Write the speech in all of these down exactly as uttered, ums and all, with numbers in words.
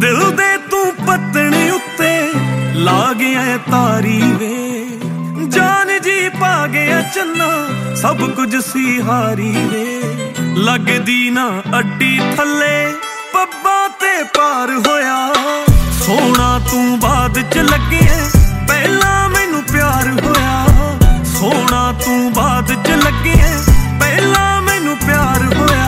दिल दे तू पत्तने उत्ते ला गया तारी वे, जान जी पा गया चन्ना सब कुछ सी हारी वे। लगदी ना अड्डी थले पब्बा ते पार होया, सोना तू बाद च लगे पहला मैनू प्यार होया। सोना तू बाद च लगे पहला मैनू प्यार होया।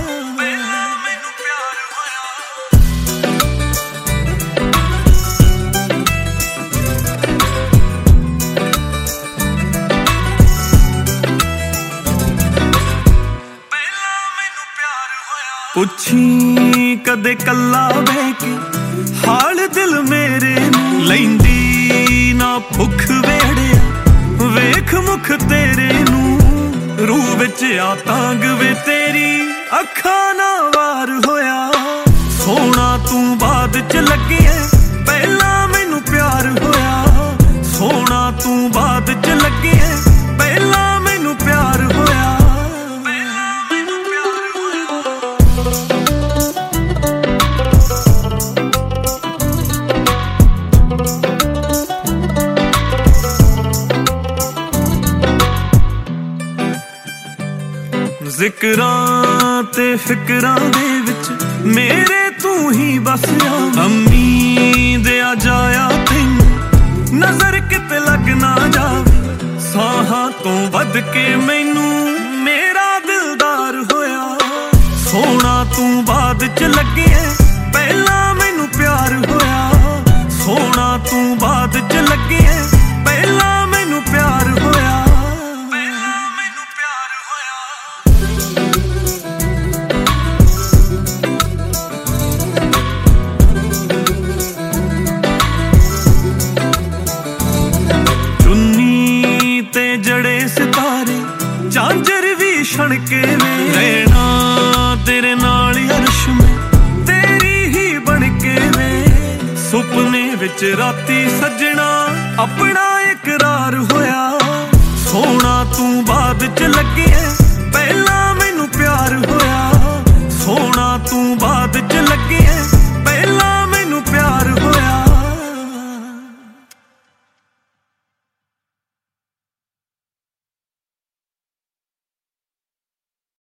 पुछी कदे कल्ला बह के हाल दिल मेरे लैंदी ना भुख वेड़िया, वेख मुख तेरे नू रूह विच आ तांग वे तेरी अखा ना वार होया। सोना तू बाद च लगे पहला मैनू प्यार होया। सोना तू बाद च लगे पहला मैनू प्यार होया। जिकरां ते फिकरां दे विच मेरे तू ही बसया। अम्मी दिया जाया तैनू नजर किते लग ना जावे, साहां तो वध के मैनू मेरा दिलदार होया। सोना तू बाद च लगे पहला मैनू प्यार होया। सोना तू बाद च लगे पहला मैनू प्यार होया। जड़े सितारे झांझर भी छणके वे, रहना तेरे नाल अर्श में तेरी ही बनके वे। सुपने विच राती सजना अपना इकरार होया। सोना तू बाद च लगे पहला मैनू प्यार होया।